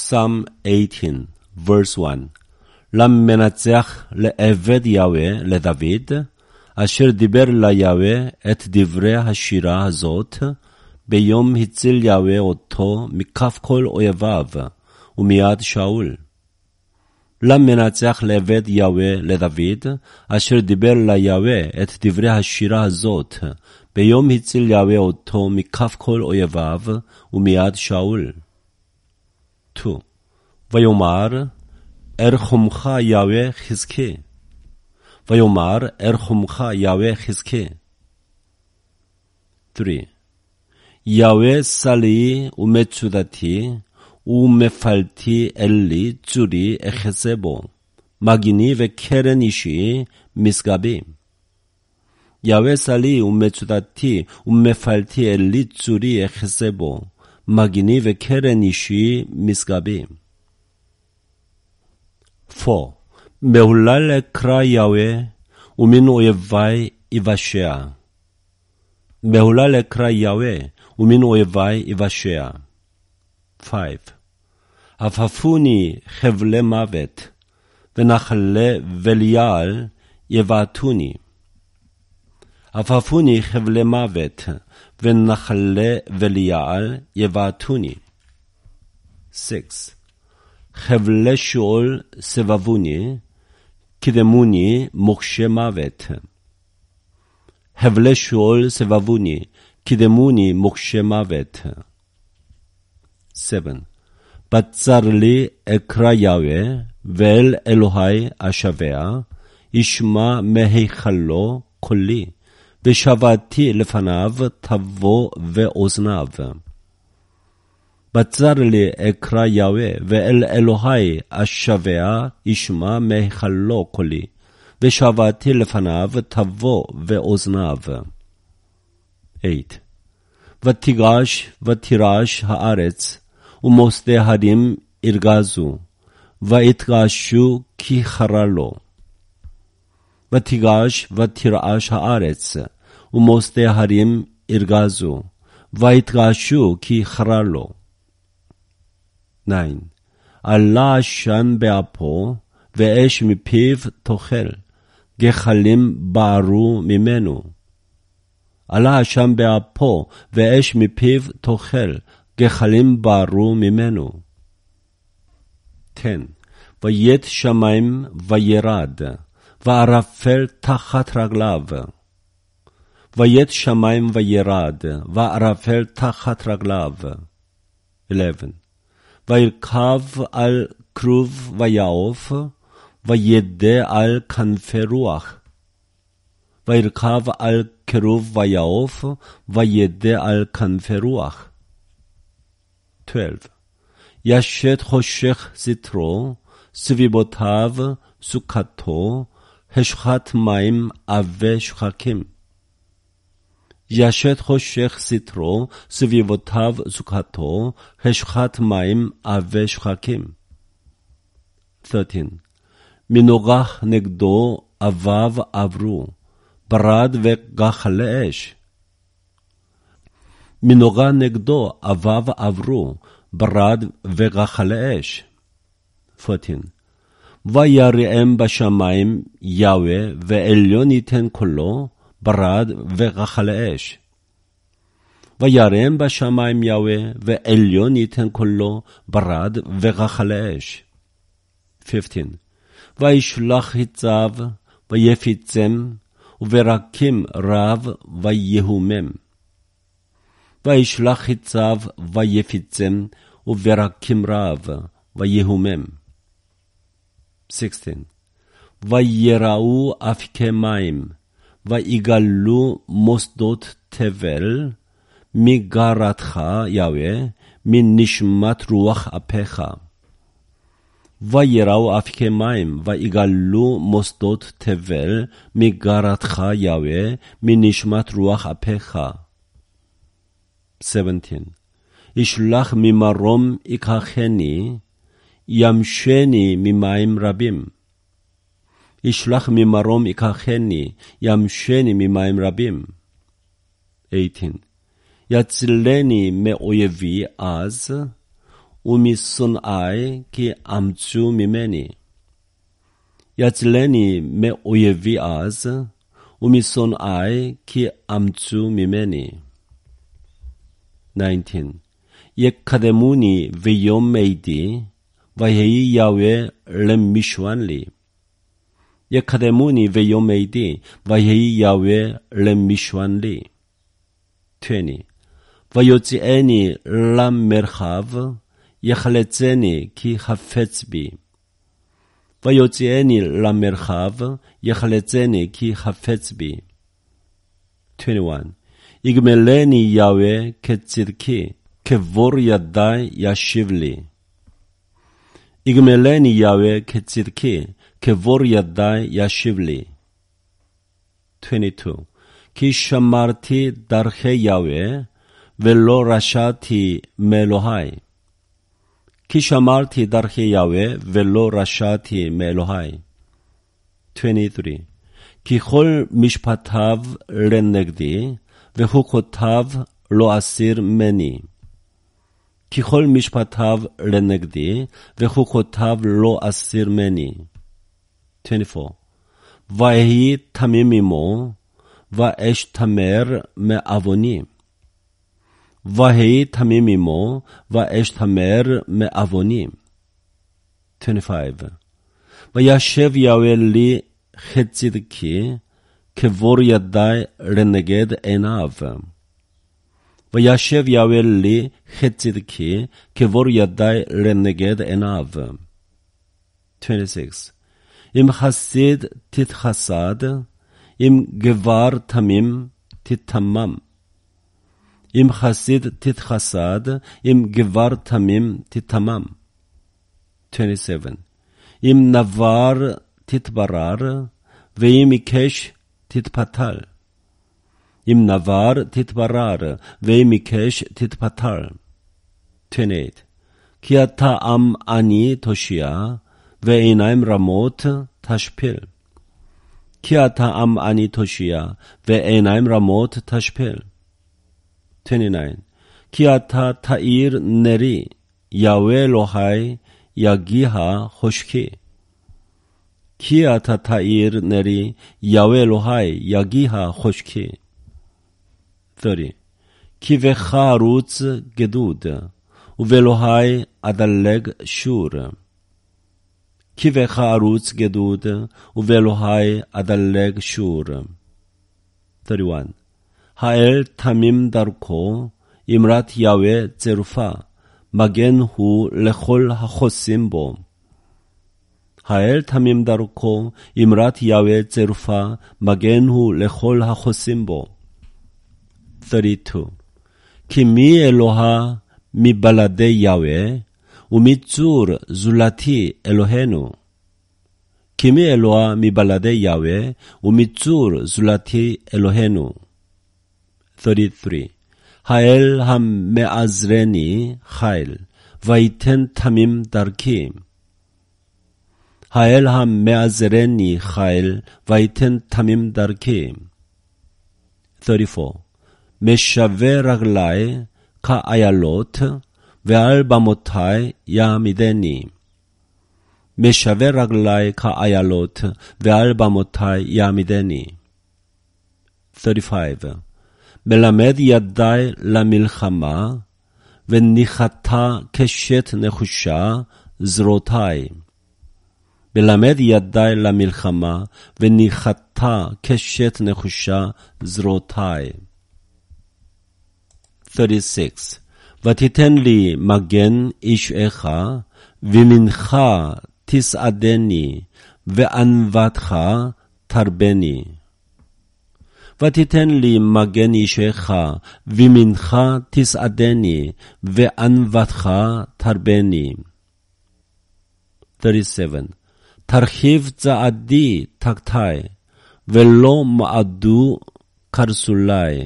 Psalm 18, verse 1. למנצח לעבד יהוה לדוד, אשר דיבר ליהוה את דברי השירה הזאת, ביום הציל יהוה אותו מכף כל אויביו, ומיד שאול. למנצח לעבד יהוה לדוד, אשר דיבר ליהוה את דברי השירה הזאת, ביום הציל יהוה אותו מכף כל אויביו, ומיד שאול. 2. ויאמר, ארחמך יהוה חזקי. ויאמר, ארחמך יהוה חזקי. 3. יהוה סלי ומצודתי, ומפלתי אלי צורי אחזה בו, מגיני וקרן אישי משגבי. יהוה סלי ומצודתי, ומפלתי אלי צורי אחזה בו, מגיני וקרן אישי משגבי. 4. מהולל אקרא יהוה, ומן אויבי יבשע. מהולל אקרא יהוה, ומן אויבי יבשע. 5. עפפוני חבלי מוות, ונחלי וליעל יבעטוני. עפפוני חבלי מוות, ונחלי וליעל יבעטוני. 6. חבלי שאול סבבוני, קדמוני מוקשי מוות. חבלי שאול סבבוני, קדמוני מוקשי מוות. 7. בצר לי אקרא יהוה, ואל אלוהי אשבע, ישמע מהיכלו קולי, ושבעתי לפניו תבוא ואוזניו. בצר לי אקרא יהוה, ואל אלוהי אשבע, ישמע מהיכלו קולי, ושבעתי לפניו תבוא ואוזניו. 8. ותיגש ותירש הארץ, ומוסדי הרים ירגזו, ויתגשו כי חרה לו. ותיגש ותירש הארץ, ומוסדי הרים ירגזו, ויתגשו כי חרה לו. 9. עלה עשן באפו, ואש מפיו תאכל, גחלים בערו ממנו. עלה עשן באפו, ואש מפיו תאכל, גחלים בערו ממנו. 10. ויט שמים וירד, וערפל תחת רגליו. ויט שמים וירד, וערפל תחת רגליו. 11. וירכב על כרוב ויעוף, וידע על כנפי רוח. וירכב על כרוב ויעוף, וידע על כנפי רוח. 12. ישת חושך סתרו, סביבותיו סוכתו, השחת מים עבה שחקים. ישת חושך סתרו, סביבותיו סוכתו, השחת מים עבה שחקים. 13. מנוגח נגדו אביו עברו, ברד וגחלי אש. מנוגה נגדו אביו עברו, ברד וגחלי אש. 14. ויראם בשמיים יהוה, ועליון ייתן קולו, ברד וגחלי אש. ויראם בשמיים יהוה, ועליון ייתן קולו, ברד וגחלי אש. 15. וישלח חיציו, ויפיצם, וברקים רב ויהומם. וישלח חיציו, ויפיצם, וברקים רב ויהומם. 16. ויראו אפיקי מים, ויגלו מוסדות תבל, מגרתך יהוה, מנשמת רוח אפיך. ויראו אפיקי מים, ויגלו מוסדות תבל, מגרתך יהוה, מנשמת רוח אפיך. 17. ישלח ממרום ייקחני, ימשני ממים רבים. ישלח ממרום ייקחני, ימשני ממים רבים. 18. יצילני מאויבי אז, ומשונאי כי אמצו ממני. יצילני מאויבי אז, ומשונאי כי אמצו ממני. 19. יקדמוני ויום מידי, ויהי יהוה למשוען לי. יקדמוני ויום מידי, ויהי יהוה למשוען לי. 20. ויוציאני למרחב, יחלצני כי חפץ בי. ויוציאני למרחב, יחלצני כי חפץ בי. 21. יגמלני יהוה כצדקי, כבור ידי ישיב לי. יגמלני יהוה כצדקי, כבור ידי ישיב לי. 22. כי שמרתי דרכי יהוה, ולא רשעתי מאלוהי. כי שמרתי דרכי יהוה, ולא רשעתי מאלוהי. 23. כי כל משפטיו לנגדי, וחוקותיו לא אסיר ממני. כי כל משפטיו לנגדי, וחוקותיו לא אסיר ממני. 24. ויהי תמים עמו, ואשתמר מעווני. ויהי תמים עמו, ואשתמר מעווני. 25. וישב יהוה לי כצדקי, כבור ידי לנגד עיניו. וישב יהוה לי כצדקי, כבור ידי לנגד עיניו. 26. אם חסיד תתחסד, אם גבר תמים תתמם. אם חסיד תתחסד, אם גבר תמים תתמם. 27. אם נבר תתברר, ואם עיקש תתפתל. אם נבר תתברר, ואם עיקש תתפתל. 28. כי אתה עם עני תושיע, ועיניים רמות תשפיל. כי אתה עם עני תושיע, ועיניים רמות תשפיל. 29. כי אתה תאיר נרי, יהוה אלוהי יגיע חושכי. כי אתה תאיר נרי, יהוה אלוהי יגיע חושכי. 30. כי בך ארוץ גדוד, ובאלוהי אדלג שור. כי בך ארוץ גדוד, ובאלוהי אדלג שור. 31. האל תמים דרכו, אמרת יהוה צירופה, מגן הוא לכל החוסים בו. האל תמים דרכו, אמרת יהוה צירופה, מגן הוא לכל החוסים בו. 32. כי מי אלוה מבלעדי יהוה, ומצור זולתי אלוהינו. כי מי אלוה מבלעדי יהוה, ומצור זולתי אלוהינו. 33. האל המעזרני חיל, ויתן תמים דרכי. האל המעזרני חיל, ויתן תמים דרכי. 34. משווה רגלי כאיילות, ועל במותי יעמידני. משווה רגלי כאיילות, ועל במותי יעמידני. 35. מלמד ידי למלחמה, וניחתה קשת נחושה זרותי. מלמד ידי למלחמה, וניחתה קשת נחושה זרותי. 36. ותיתן לי מגן אישך, ומנך תסעדני, וענוותך תרבני. ותיתן לי מגן אישך, ומנך תסעדני, וענוותך תרבני. 37. תרחיב צעדי תחתי, ולא מעדו קרסולי.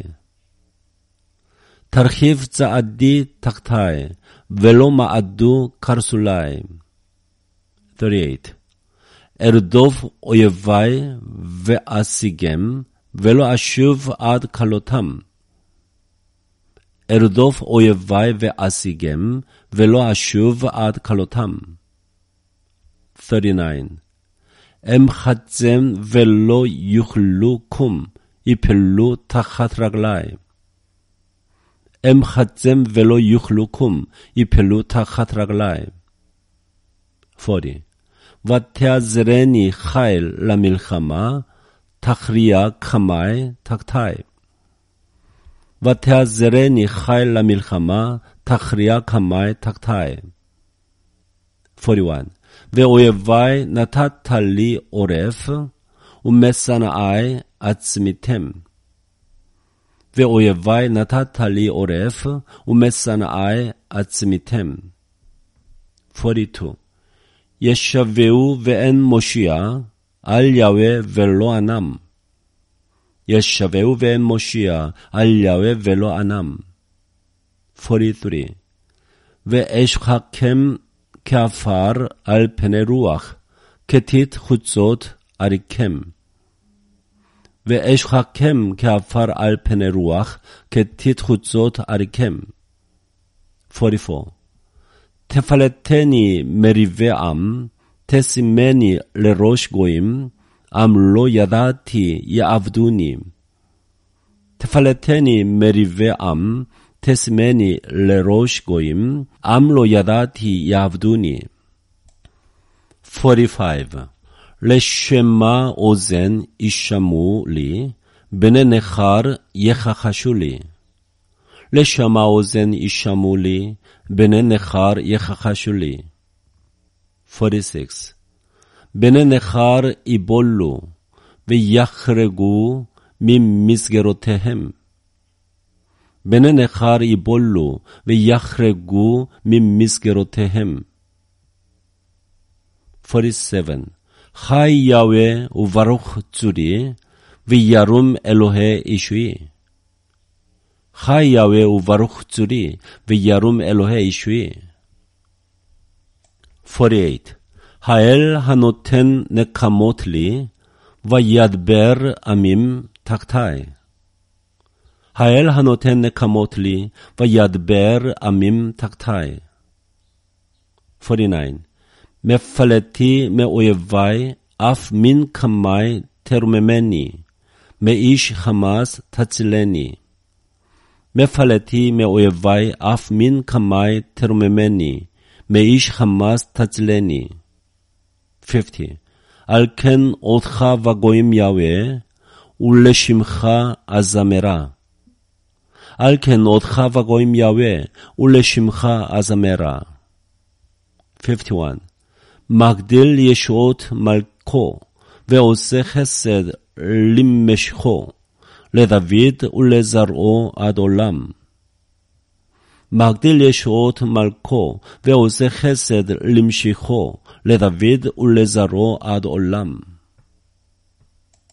תרחיב צעדי תחתי, ולא מעדו קרסולי. 38. ארדוף אויבי ואשיגם, ולא אשוב עד כלותם. ארדוף אויבי ואשיגם, ולא אשוב עד כלותם. 39. אמחצם ולא יוכלו קום, יפלו תחת רגלי. אמחצם ולא יוכלו קום, יפלו תחת רגלי. 40. ותעזרני חיל למלחמה, תכריע קמי תחתי. ותעזרני חיל למלחמה, תכריע קמי תחתי. 41. ואויבי נתת לי עורף, ומשנאי עצמיתם. ואויבי נתת לי עורף, ומשנאי עצמיתם. 42. ישבעו ואין מושיע, על יהוה ולא אנם. ישבעו ואין מושיע, על יהוה ולא אנם. 43. ואשחקם כעפר על פני רוח, כתית חוצות אריכם. ואשחקם כעפר על פני רוח, כתית חוצות אריכם. 44. תפלטני מריבי עם, תשימני לראש גויים, עם לא ידעתי יעבדוני. תפלטני מריבי עם, תשימני לראש גויים, עם לא ידעתי יעבדוני. 45. לשמה אוזן ישמעו לי, בני נכר יכחשו לי. לשמה אוזן ישמעו לי, בני נכר יכחשו לי. 46. בני נכר יבולו, ויחרגו ממסגרותיהם. בני נכר יבולו, ויחרגו ממסגרותיהם. 47. חי יהוה וברוך צורי, וירום אלוהי ישועי. חי יהוה וברוך צורי, וירום אלוהי ישועי. 48. האל הנותן נקמות לי, וידבר עמים תחתי. האל הנותן נקמות לי, וידבר עמים תחתי. 49. מפלטי מאויבי, אף מן קמי תרוממני, מאיש חמאס תצילני. מפלטי מאויבי, אף מן קמי תרוממני, מאיש חמאס תצילני. 50. על כן אותך וגויים יהוה, ולשמך אזמרה. על כן אותך וגויים יהוה, ולשמך אזמרה. 51. מגדיל ישועות מלכו, ועושה חסד למשכו, לדוד ולזרעו עד עולם. מגדיל ישועות מלכו, ועושה חסד למשכו, לדוד ולזרעו עד עולם.